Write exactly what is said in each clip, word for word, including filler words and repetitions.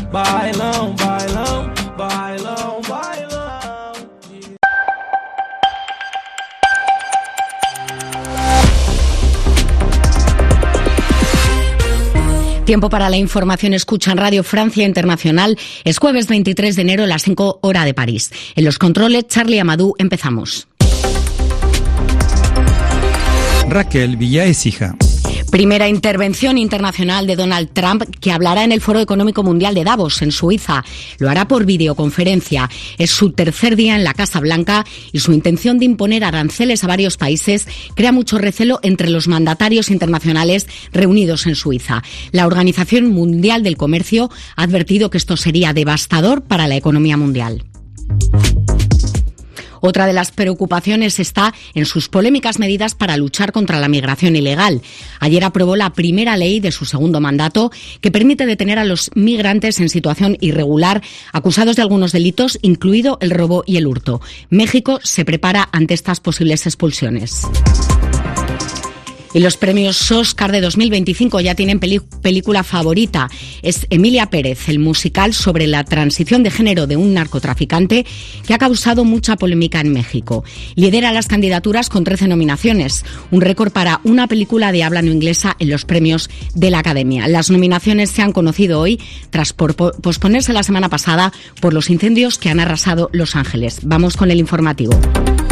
bailão, bailão, bailão, bailão. Tiempo para la información. Escucha en Radio Francia Internacional. Es jueves veintitrés de enero, a las cinco hora de París. En los controles, Charlie Amadou. Empezamos. Raquel Villaécija. Primera intervención internacional de Donald Trump, que hablará en el Foro Económico Mundial de Davos, en Suiza. Lo hará por videoconferencia. Es su tercer día en la Casa Blanca y su intención de imponer aranceles a varios países crea mucho recelo entre los mandatarios internacionales reunidos en Suiza. La Organización Mundial del Comercio ha advertido que esto sería devastador para la economía mundial. Otra de las preocupaciones está en sus polémicas medidas para luchar contra la migración ilegal. Ayer aprobó la primera ley de su segundo mandato que permite detener a los migrantes en situación irregular acusados de algunos delitos, incluido el robo y el hurto. México se prepara ante estas posibles expulsiones. Y los premios Oscar de dos mil veinticinco ya tienen peli- película favorita. Es Emilia Pérez, el musical sobre la transición de género de un narcotraficante que ha causado mucha polémica en México. Lidera las candidaturas con trece nominaciones, un récord para una película de habla no inglesa en los premios de la Academia. Las nominaciones se han conocido hoy tras por posponerse la semana pasada por los incendios que han arrasado Los Ángeles. Vamos con el informativo.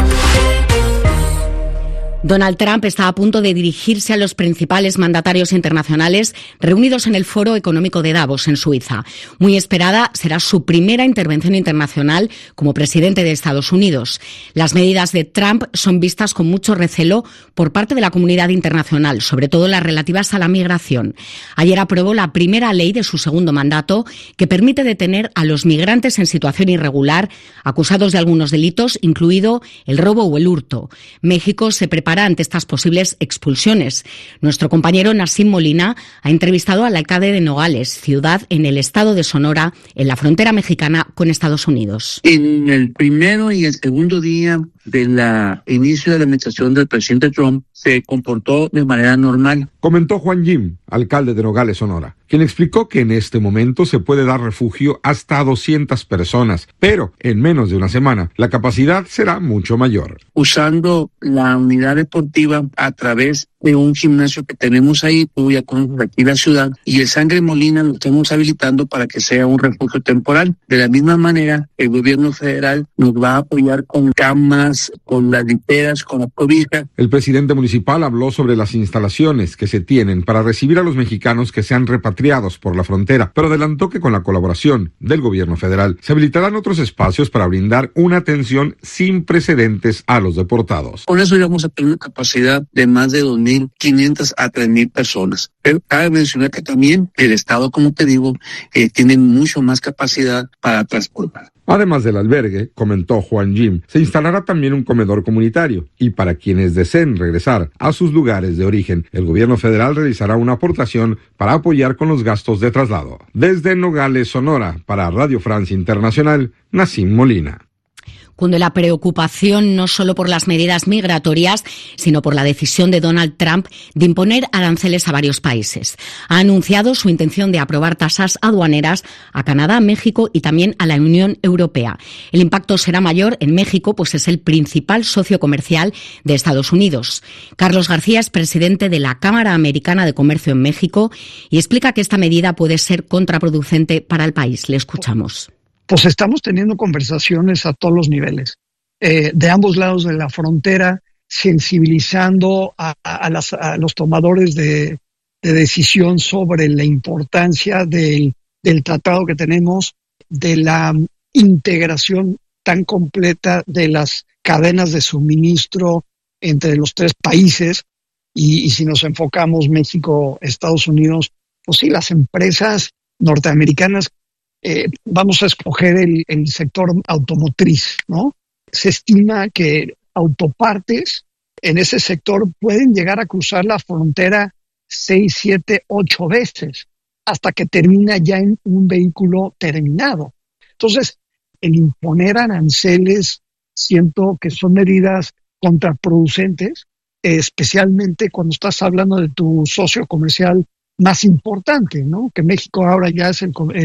Donald Trump está a punto de dirigirse a los principales mandatarios internacionales reunidos en el Foro Económico de Davos, en Suiza. Muy esperada será su primera intervención internacional como presidente de Estados Unidos. Las medidas de Trump son vistas con mucho recelo por parte de la comunidad internacional, sobre todo las relativas a la migración. Ayer aprobó la primera ley de su segundo mandato que permite detener a los migrantes en situación irregular acusados de algunos delitos, incluido el robo o el hurto. México se prepara ante estas posibles expulsiones. Nuestro compañero Nassim Molina ha entrevistado al alcalde de Nogales, ciudad en el estado de Sonora, en la frontera mexicana con Estados Unidos. En el primero y el segundo día del inicio de la administración del presidente Trump se comportó de manera normal. Comentó Juan Jim, alcalde de Nogales, Sonora, quien explicó que en este momento se puede dar refugio hasta doscientas personas, pero en menos de una semana la capacidad será mucho mayor. Usando la unidad deportiva a través de un gimnasio que tenemos ahí, tú ya conoces aquí la ciudad, y el Sangre Molina lo estamos habilitando para que sea un refugio temporal. De la misma manera, el gobierno federal nos va a apoyar con camas, con las literas, con la cobija. El presidente municipal habló sobre las instalaciones que se tienen para recibir a los mexicanos que sean repatriados por la frontera, pero adelantó que con la colaboración del gobierno federal se habilitarán otros espacios para brindar una atención sin precedentes a los deportados. Con eso íbamos a tener una capacidad de más de dos mil quinientas a tres mil personas. Pero cabe mencionar que también el Estado, como te digo, eh, tiene mucho más capacidad para transportar. Además del albergue, comentó Juan Jim, se instalará también un comedor comunitario y para quienes deseen regresar a sus lugares de origen, el gobierno federal realizará una aportación para apoyar con los gastos de traslado. Desde Nogales, Sonora, para Radio Francia Internacional, Nassim Molina. Cunde la preocupación no solo por las medidas migratorias, sino por la decisión de Donald Trump de imponer aranceles a varios países. Ha anunciado su intención de aprobar tasas aduaneras a Canadá, México y también a la Unión Europea. El impacto será mayor en México, pues es el principal socio comercial de Estados Unidos. Carlos García es presidente de la Cámara Americana de Comercio en México y explica que esta medida puede ser contraproducente para el país. Le escuchamos. Pues estamos teniendo conversaciones a todos los niveles, eh, de ambos lados de la frontera, sensibilizando a, a, las, a los tomadores de, de decisión sobre la importancia del, del tratado que tenemos, de la integración tan completa de las cadenas de suministro entre los tres países, y, y si nos enfocamos México, Estados Unidos, pues sí, las empresas norteamericanas. Eh, vamos a escoger el, el sector automotriz, ¿no? Se estima que autopartes en ese sector pueden llegar a cruzar la frontera seis, siete, ocho veces hasta que termina ya en un vehículo terminado. Entonces, el imponer aranceles, siento que son medidas contraproducentes, eh, especialmente cuando estás hablando de tu socio comercial más importante, ¿no? Que México ahora ya es el, el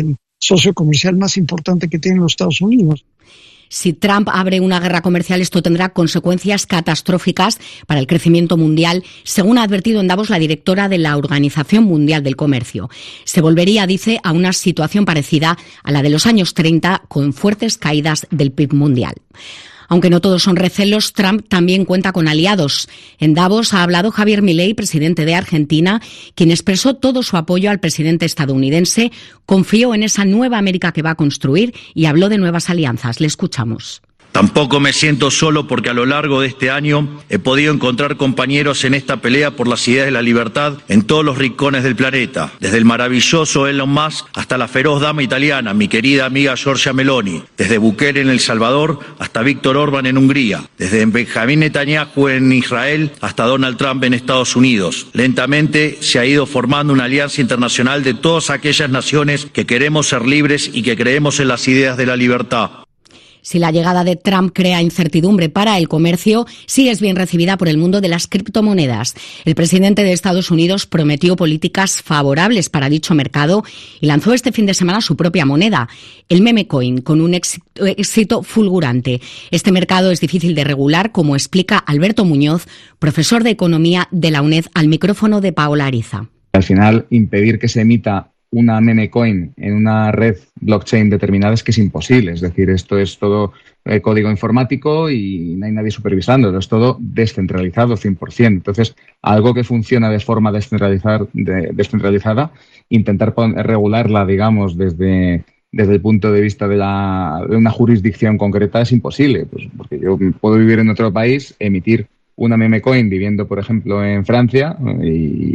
socio comercial más importante que tienen los Estados Unidos. Si Trump abre una guerra comercial, esto tendrá consecuencias catastróficas para el crecimiento mundial, según ha advertido en Davos la directora de la Organización Mundial del Comercio. Se volvería, dice, a una situación parecida a la de los años treinta, con fuertes caídas del P I B mundial. Aunque no todos son recelos, Trump también cuenta con aliados. En Davos ha hablado Javier Milei, presidente de Argentina, quien expresó todo su apoyo al presidente estadounidense, confió en esa nueva América que va a construir y habló de nuevas alianzas. Le escuchamos. Tampoco me siento solo porque a lo largo de este año he podido encontrar compañeros en esta pelea por las ideas de la libertad en todos los rincones del planeta, desde el maravilloso Elon Musk hasta la feroz dama italiana, mi querida amiga Giorgia Meloni, desde Bukele en El Salvador hasta Víctor Orbán en Hungría, desde Benjamín Netanyahu en Israel hasta Donald Trump en Estados Unidos. Lentamente se ha ido formando una alianza internacional de todas aquellas naciones que queremos ser libres y que creemos en las ideas de la libertad. Si la llegada de Trump crea incertidumbre para el comercio, sí es bien recibida por el mundo de las criptomonedas. El presidente de Estados Unidos prometió políticas favorables para dicho mercado y lanzó este fin de semana su propia moneda, el meme coin, con un éxito fulgurante. Este mercado es difícil de regular, como explica Alberto Muñoz, profesor de Economía de la UNED, al micrófono de Paola Ariza. Al final, impedir que se emita una meme coin en una red blockchain determinada es que es imposible. Es decir, esto es todo eh, código informático y no hay nadie supervisando. Es todo descentralizado cien por ciento. Entonces, algo que funciona de forma descentralizar, de, descentralizada, intentar poner, regularla, digamos, desde, desde el punto de vista de, la, de una jurisdicción concreta es imposible. Pues porque yo puedo vivir en otro país, emitir una meme coin viviendo, por ejemplo, en Francia y,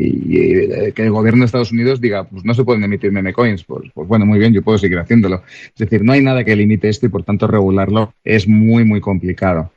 y que el gobierno de Estados Unidos diga, pues no se pueden emitir meme coins. Pues, pues bueno, muy bien, yo puedo seguir haciéndolo. Es decir, no hay nada que limite esto y por tanto regularlo es muy, muy complicado.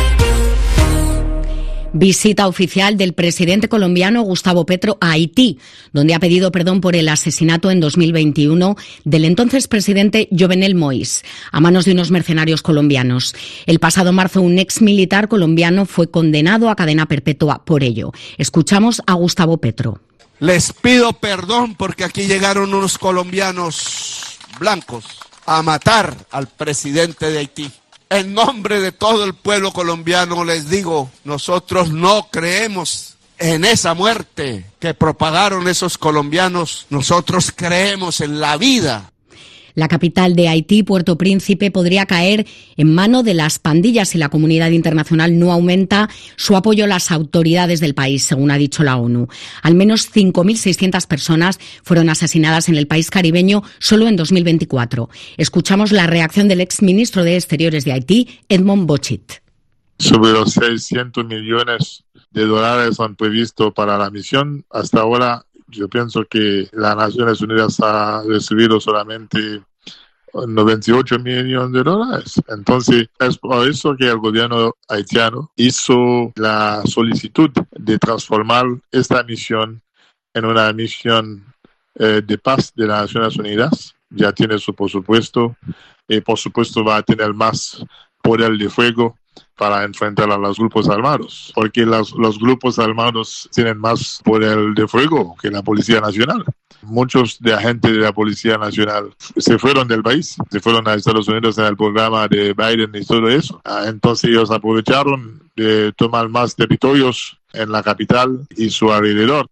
Visita oficial del presidente colombiano Gustavo Petro a Haití, donde ha pedido perdón por el asesinato en dos mil veintiuno del entonces presidente Jovenel Moïse, a manos de unos mercenarios colombianos. El pasado marzo, un ex militar colombiano fue condenado a cadena perpetua por ello. Escuchamos a Gustavo Petro. Les pido perdón porque aquí llegaron unos colombianos blancos a matar al presidente de Haití. En nombre de todo el pueblo colombiano les digo, nosotros no creemos en esa muerte que propagaron esos colombianos, nosotros creemos en la vida. La capital de Haití, Puerto Príncipe, podría caer en mano de las pandillas si la comunidad internacional no aumenta su apoyo a las autoridades del país, según ha dicho la ONU. Al menos cinco mil seiscientas personas fueron asesinadas en el país caribeño solo en dos mil veinticuatro. Escuchamos la reacción del exministro de Exteriores de Haití, Edmond Bochit. Sobre los seiscientos millones de dólares han previsto para la misión, hasta ahora yo pienso que las Naciones Unidas ha recibido solamente noventa y ocho millones de dólares. Entonces, es por eso que el gobierno haitiano hizo la solicitud de transformar esta misión en una misión eh, de paz de las Naciones Unidas. Ya tiene su presupuesto y, por supuesto, va a tener más poder de fuego para enfrentar a los grupos armados, porque los, los grupos armados tienen más poder de fuego que la Policía Nacional. Muchos de agentes de la Policía Nacional se fueron del país, se fueron a Estados Unidos en el programa de Biden y todo eso. Entonces ellos aprovecharon de tomar más territorios en la capital y su alrededor.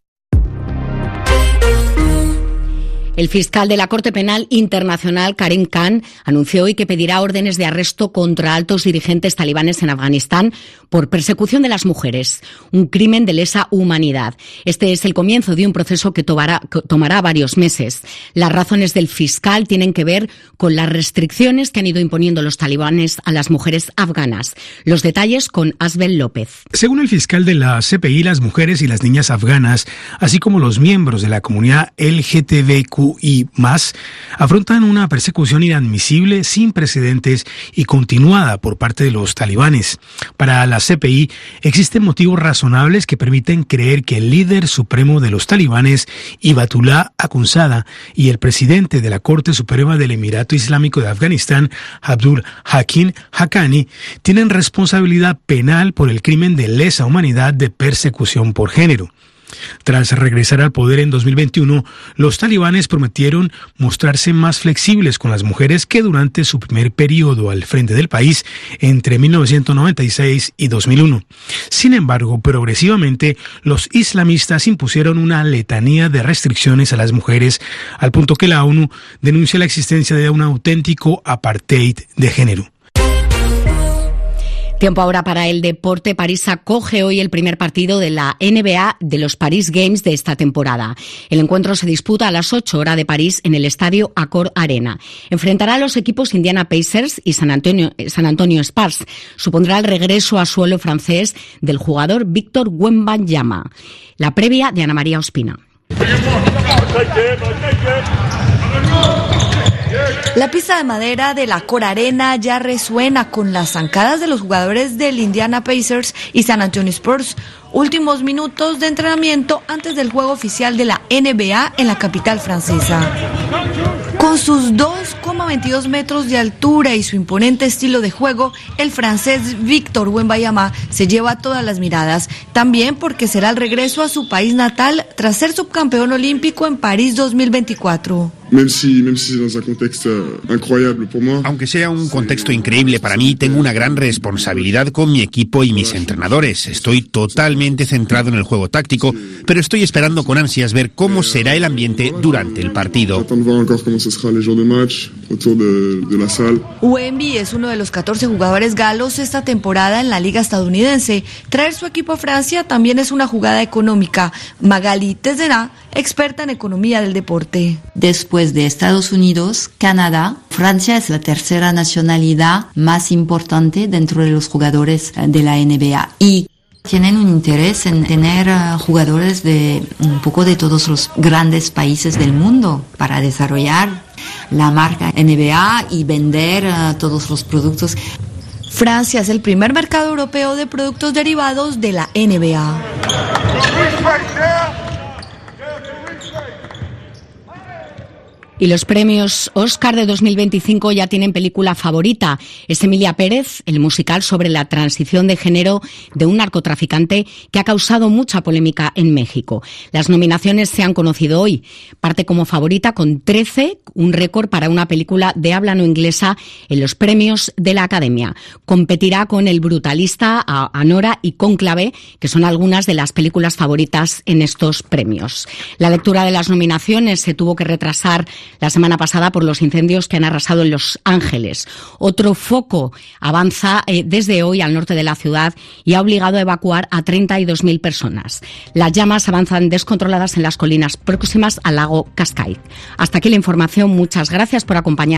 El fiscal de la Corte Penal Internacional, Karim Khan, anunció hoy que pedirá órdenes de arresto contra altos dirigentes talibanes en Afganistán por persecución de las mujeres, un crimen de lesa humanidad. Este es el comienzo de un proceso que tomará, que tomará varios meses. Las razones del fiscal tienen que ver con las restricciones que han ido imponiendo los talibanes a las mujeres afganas. Los detalles con Asbel López. Según el fiscal de la C P I, las mujeres y las niñas afganas, así como los miembros de la comunidad L G T B Q y más, afrontan una persecución inadmisible, sin precedentes y continuada por parte de los talibanes. Para la C P I, existen motivos razonables que permiten creer que el líder supremo de los talibanes, Hibatullah Akhundzada, y el presidente de la Corte Suprema del Emirato Islámico de Afganistán, Abdul Hakim Haqqani, tienen responsabilidad penal por el crimen de lesa humanidad de persecución por género. Tras regresar al poder en dos mil veintiuno, los talibanes prometieron mostrarse más flexibles con las mujeres que durante su primer periodo al frente del país entre mil novecientos noventa y seis y dos mil uno. Sin embargo, progresivamente, los islamistas impusieron una letanía de restricciones a las mujeres, al punto que la ONU denuncia la existencia de un auténtico apartheid de género. Tiempo ahora para el deporte. París acoge hoy el primer partido de la N B A de los Paris Games de esta temporada. El encuentro se disputa a las ocho horas de París en el estadio Accor Arena. Enfrentará a los equipos Indiana Pacers y San Antonio, San Antonio Spurs. Supondrá el regreso a suelo francés del jugador Victor Wembanyama. La previa de Ana María Ospina. La pista de madera de la Accor Arena ya resuena con las zancadas de los jugadores del Indiana Pacers y San Antonio Spurs. Últimos minutos de entrenamiento antes del juego oficial de la N B A en la capital francesa. Con sus dos coma veintidós metros de altura y su imponente estilo de juego, el francés Victor Wembanyama se lleva todas las miradas, también porque será el regreso a su país natal tras ser subcampeón olímpico en París dos mil veinticuatro. Aunque sea un contexto increíble para mí, tengo una gran responsabilidad con mi equipo y mis entrenadores. Estoy totalmente centrado en el juego táctico, pero estoy esperando con ansias ver cómo será el ambiente durante el partido. Wemby es uno de los catorce jugadores galos esta temporada en la liga estadounidense. Traer su equipo a Francia también es una jugada económica. Magali Tezena, experta en economía del deporte. Después de Estados Unidos, Canadá, Francia es la tercera nacionalidad más importante dentro de los jugadores de la N B A y tienen un interés en tener uh, jugadores de un poco de todos los grandes países del mundo para desarrollar la marca N B A y vender uh, todos los productos. Francia es el primer mercado europeo de productos derivados de la N B A. Y los premios Oscar de dos mil veinticinco ya tienen película favorita. Es Emilia Pérez, el musical sobre la transición de género de un narcotraficante que ha causado mucha polémica en México. Las nominaciones se han conocido hoy. Parte como favorita con trece, un récord para una película de habla no inglesa en los premios de la Academia. Competirá con El Brutalista, Anora y Cónclave, que son algunas de las películas favoritas en estos premios. La lectura de las nominaciones se tuvo que retrasar la semana pasada por los incendios que han arrasado en Los Ángeles. Otro foco avanza eh, desde hoy al norte de la ciudad y ha obligado a evacuar a treinta y dos mil personas. Las llamas avanzan descontroladas en las colinas próximas al lago Cascade. Hasta aquí la información. Muchas gracias por acompañarnos.